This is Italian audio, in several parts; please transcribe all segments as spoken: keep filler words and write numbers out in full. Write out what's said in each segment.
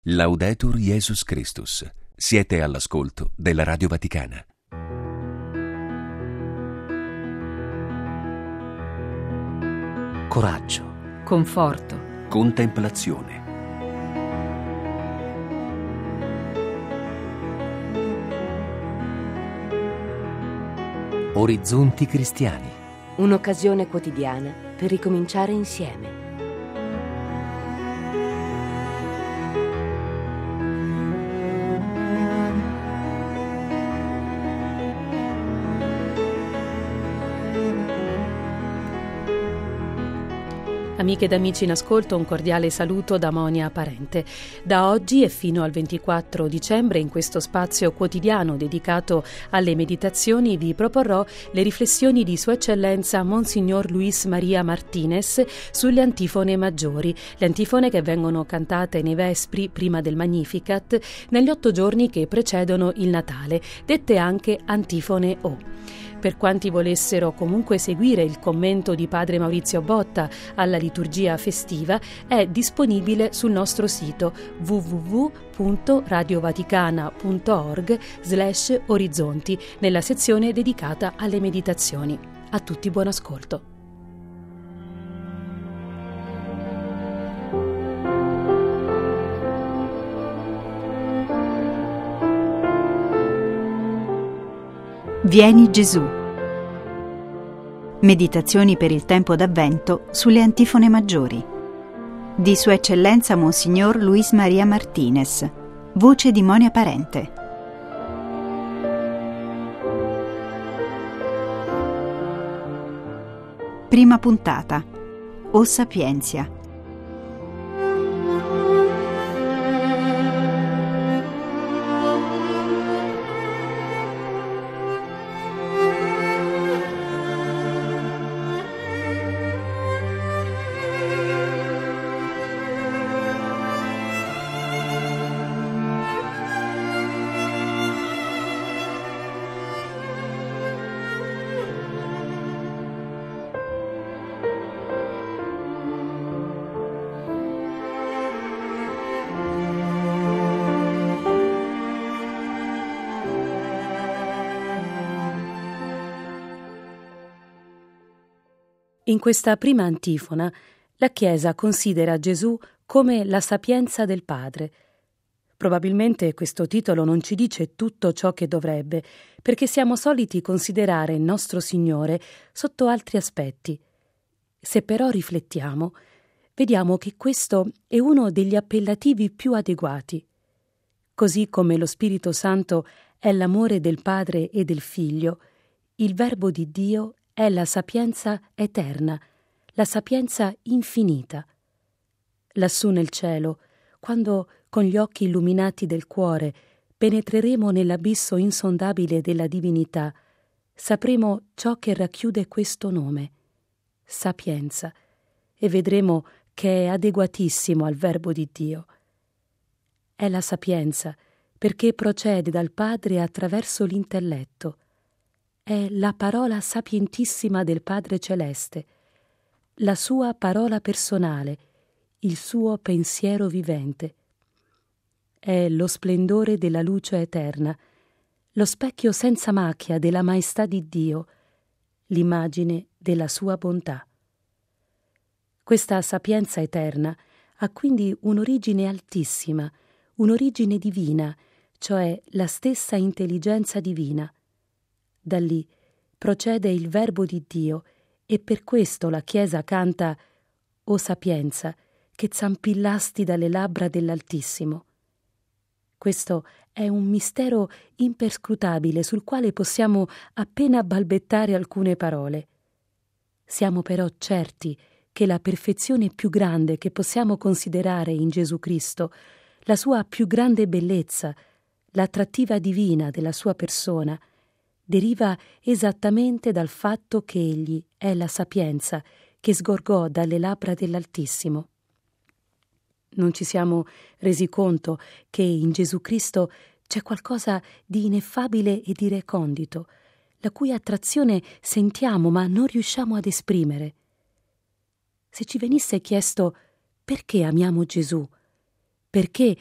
Laudetur Jesus Christus. Siete all'ascolto della Radio Vaticana. Coraggio, conforto, contemplazione. Orizzonti cristiani. Un'occasione quotidiana per ricominciare insieme. Amiche ed amici in ascolto, un cordiale saluto da Monia Parente. Da oggi e fino al ventiquattro dicembre, in questo spazio quotidiano dedicato alle meditazioni, vi proporrò le riflessioni di Sua Eccellenza Monsignor Luis Maria Martinez sulle antifone maggiori, le antifone che vengono cantate nei Vespri prima del Magnificat, negli otto giorni che precedono il Natale, dette anche antifone O. Per quanti volessero comunque seguire il commento di Padre Maurizio Botta alla liturgia festiva, è disponibile sul nostro sito w w w punto radiovaticana punto org slash orizzonti nella sezione dedicata alle meditazioni. A tutti buon ascolto. Vieni Gesù. Meditazioni per il tempo d'Avvento sulle antifone maggiori. Di Sua Eccellenza Monsignor Luis Maria Martinez. Voce di Monia Parente. Prima puntata. O Sapienza. In questa prima antifona, la Chiesa considera Gesù come la sapienza del Padre. Probabilmente questo titolo non ci dice tutto ciò che dovrebbe, perché siamo soliti considerare il nostro Signore sotto altri aspetti. Se però riflettiamo, vediamo che questo è uno degli appellativi più adeguati. Così come lo Spirito Santo è l'amore del Padre e del Figlio, il Verbo di Dio è la sapienza eterna, la sapienza infinita. Lassù nel cielo, quando con gli occhi illuminati del cuore penetreremo nell'abisso insondabile della divinità, sapremo ciò che racchiude questo nome, sapienza, e vedremo che è adeguatissimo al Verbo di Dio. È la sapienza perché procede dal Padre attraverso l'intelletto. È la parola sapientissima del Padre Celeste, la sua parola personale, il suo pensiero vivente. È lo splendore della luce eterna, lo specchio senza macchia della maestà di Dio, l'immagine della sua bontà. Questa sapienza eterna ha quindi un'origine altissima, un'origine divina, cioè la stessa intelligenza divina. Da lì procede il Verbo di Dio e per questo la Chiesa canta «O sapienza, che zampillasti dalle labbra dell'Altissimo». Questo è un mistero imperscrutabile sul quale possiamo appena balbettare alcune parole. Siamo però certi che la perfezione più grande che possiamo considerare in Gesù Cristo, la sua più grande bellezza, l'attrattiva divina della sua persona, deriva esattamente dal fatto che Egli è la sapienza che sgorgò dalle labbra dell'Altissimo. Non ci siamo resi conto che in Gesù Cristo c'è qualcosa di ineffabile e di recondito, la cui attrazione sentiamo ma non riusciamo ad esprimere. Se ci venisse chiesto perché amiamo Gesù, perché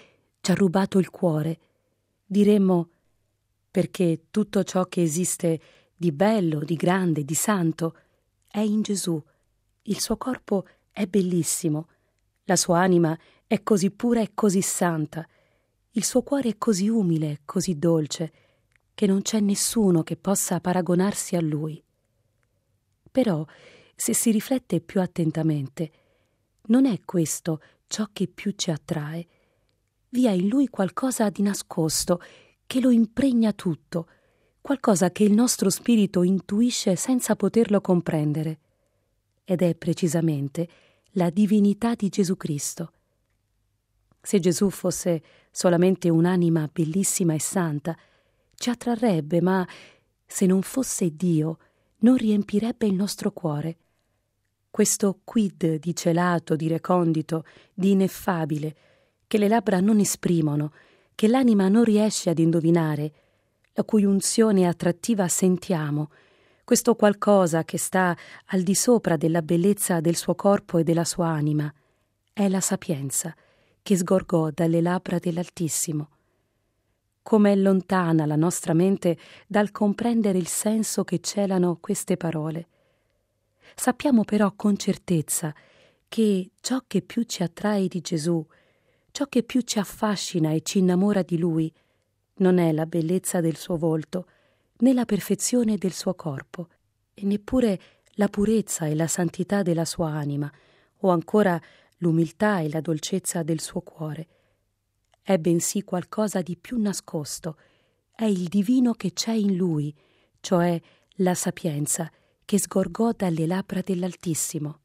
ci ha rubato il cuore. Diremmo perché tutto ciò che esiste di bello, di grande, di santo è in Gesù. Il suo corpo è bellissimo, la sua anima è così pura e così santa, il suo cuore è così umile, così dolce, che non c'è nessuno che possa paragonarsi a lui. Però, se si riflette più attentamente, non è questo ciò che più ci attrae. Vi è in lui qualcosa di nascosto che lo impregna tutto, qualcosa che il nostro spirito intuisce senza poterlo comprendere. Ed è precisamente la divinità di Gesù Cristo. Se Gesù fosse solamente un'anima bellissima e santa, ci attrarrebbe, ma se non fosse Dio, non riempirebbe il nostro cuore. Questo quid di celato, di recondito, di ineffabile, che le labbra non esprimono, che l'anima non riesce ad indovinare, la cui unzione attrattiva sentiamo, questo qualcosa che sta al di sopra della bellezza del suo corpo e della sua anima, è la sapienza che sgorgò dalle labbra dell'Altissimo. Come è lontana la nostra mente dal comprendere il senso che celano queste parole. Sappiamo però con certezza che ciò che più ci attrae di Gesù, ciò che più ci affascina e ci innamora di Lui, non è la bellezza del suo volto, né la perfezione del suo corpo, e neppure la purezza e la santità della sua anima, o ancora l'umiltà e la dolcezza del suo cuore. È bensì qualcosa di più nascosto, è il divino che c'è in lui, cioè la sapienza che sgorgò dalle labbra dell'Altissimo.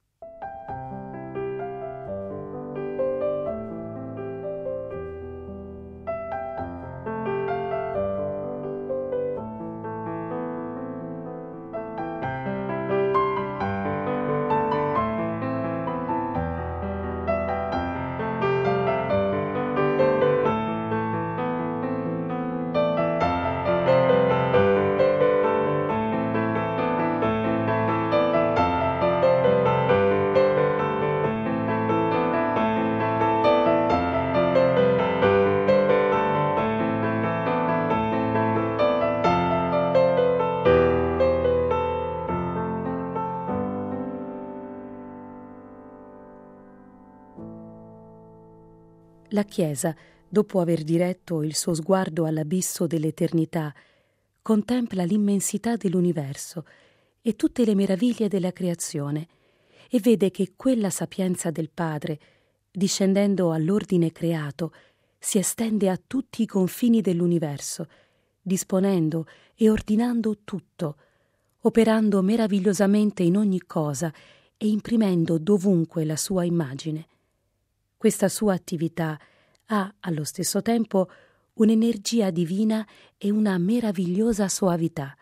La Chiesa, dopo aver diretto il suo sguardo all'abisso dell'eternità, contempla l'immensità dell'universo e tutte le meraviglie della creazione e vede che quella sapienza del Padre, discendendo all'ordine creato, si estende a tutti i confini dell'universo, disponendo e ordinando tutto, operando meravigliosamente in ogni cosa e imprimendo dovunque la sua immagine. Questa sua attività ha allo stesso tempo un'energia divina e una meravigliosa soavità.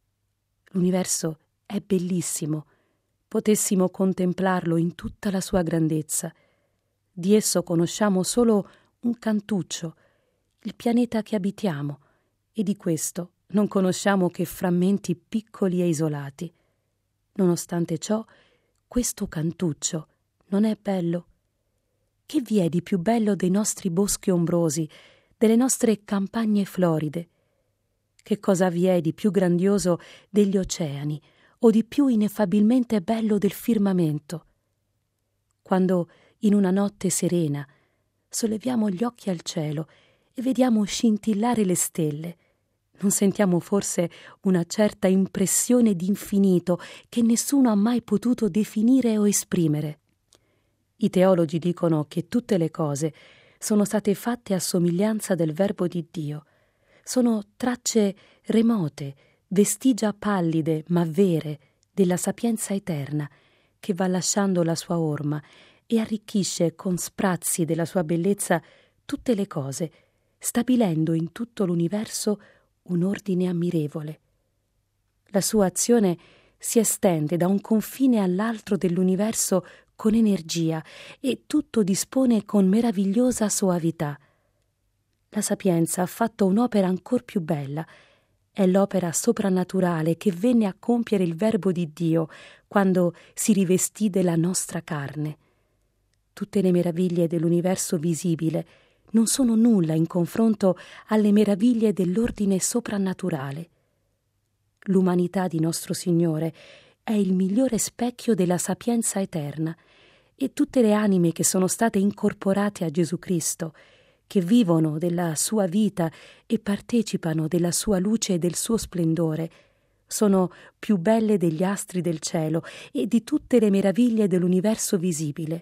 L'universo è bellissimo, potessimo contemplarlo in tutta la sua grandezza. Di esso conosciamo solo un cantuccio, il pianeta che abitiamo, e di questo non conosciamo che frammenti piccoli e isolati. Nonostante ciò, questo cantuccio non è bello. Che vi è di più bello dei nostri boschi ombrosi, delle nostre campagne floride? Che cosa vi è di più grandioso degli oceani o di più ineffabilmente bello del firmamento? Quando in una notte serena solleviamo gli occhi al cielo e vediamo scintillare le stelle, non sentiamo forse una certa impressione di infinito che nessuno ha mai potuto definire o esprimere? I teologi dicono che tutte le cose sono state fatte a somiglianza del Verbo di Dio. Sono tracce remote, vestigia pallide ma vere della sapienza eterna che va lasciando la sua orma e arricchisce con sprazzi della sua bellezza tutte le cose, stabilendo in tutto l'universo un ordine ammirevole. La sua azione si estende da un confine all'altro dell'universo con energia e tutto dispone con meravigliosa soavità. La sapienza ha fatto un'opera ancor più bella. È l'opera soprannaturale che venne a compiere il Verbo di Dio quando si rivestì della nostra carne. Tutte le meraviglie dell'universo visibile non sono nulla in confronto alle meraviglie dell'ordine soprannaturale. L'umanità di nostro Signore è il migliore specchio della sapienza eterna, e tutte le anime che sono state incorporate a Gesù Cristo, che vivono della sua vita e partecipano della sua luce e del suo splendore, sono più belle degli astri del cielo e di tutte le meraviglie dell'universo visibile.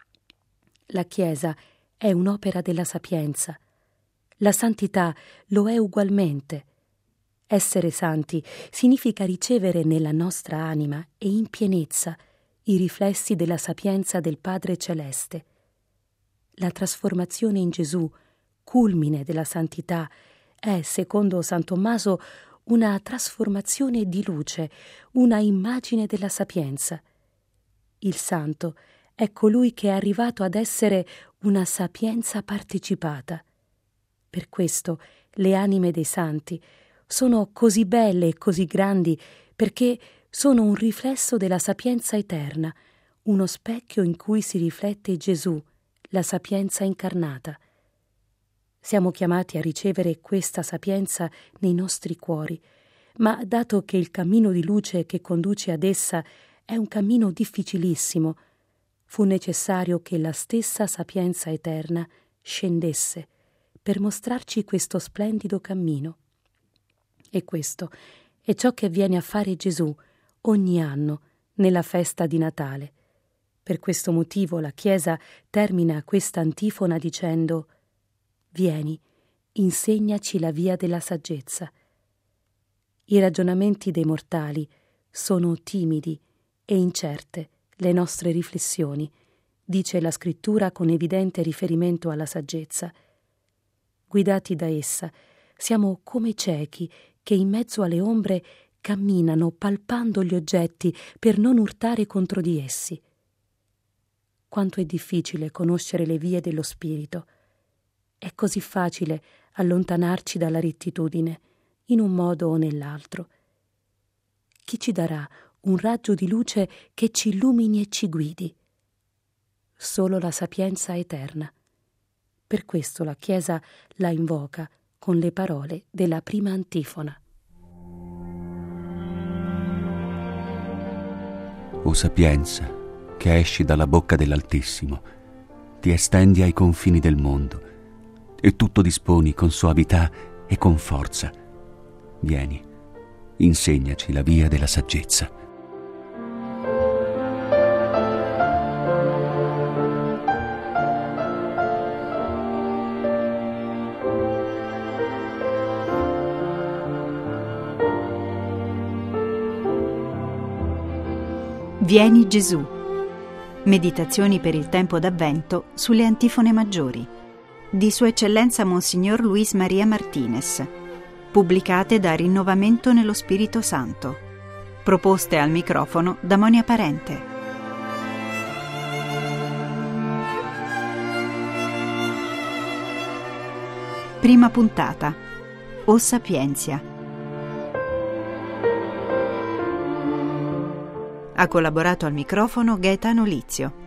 La Chiesa è un'opera della sapienza. La santità lo è ugualmente. Essere santi significa ricevere nella nostra anima e in pienezza i riflessi della sapienza del Padre Celeste. La trasformazione in Gesù, culmine della santità, è, secondo San Tommaso, una trasformazione di luce, una immagine della sapienza. Il santo è colui che è arrivato ad essere una sapienza partecipata. Per questo le anime dei santi sono così belle e così grandi, perché sono un riflesso della sapienza eterna, uno specchio in cui si riflette Gesù, la sapienza incarnata. Siamo chiamati a ricevere questa sapienza nei nostri cuori, ma dato che il cammino di luce che conduce ad essa è un cammino difficilissimo, fu necessario che la stessa sapienza eterna scendesse per mostrarci questo splendido cammino. E questo è ciò che viene a fare Gesù ogni anno nella festa di Natale. Per questo motivo la Chiesa termina questa antifona dicendo: «Vieni, insegnaci la via della saggezza». I ragionamenti dei mortali sono timidi e incerte le nostre riflessioni, dice la Scrittura con evidente riferimento alla saggezza. Guidati da essa, siamo come ciechi che in mezzo alle ombre camminano palpando gli oggetti per non urtare contro di essi. Quanto è difficile conoscere le vie dello spirito. È così facile allontanarci dalla rettitudine, in un modo o nell'altro. Chi ci darà un raggio di luce che ci illumini e ci guidi? Solo la sapienza eterna. Per questo la Chiesa la invoca con le parole della prima antifona. O sapienza, che esci dalla bocca dell'Altissimo, ti estendi ai confini del mondo e tutto disponi con soavità e con forza. Vieni, insegnaci la via della saggezza. Vieni Gesù. Meditazioni per il tempo d'Avvento sulle antifone maggiori di Sua Eccellenza Monsignor Luis Maria Martinez, pubblicate da Rinnovamento nello Spirito Santo, proposte al microfono da Monia Parente. Prima puntata. O Sapienza. Ha collaborato al microfono Gaetano Lizio.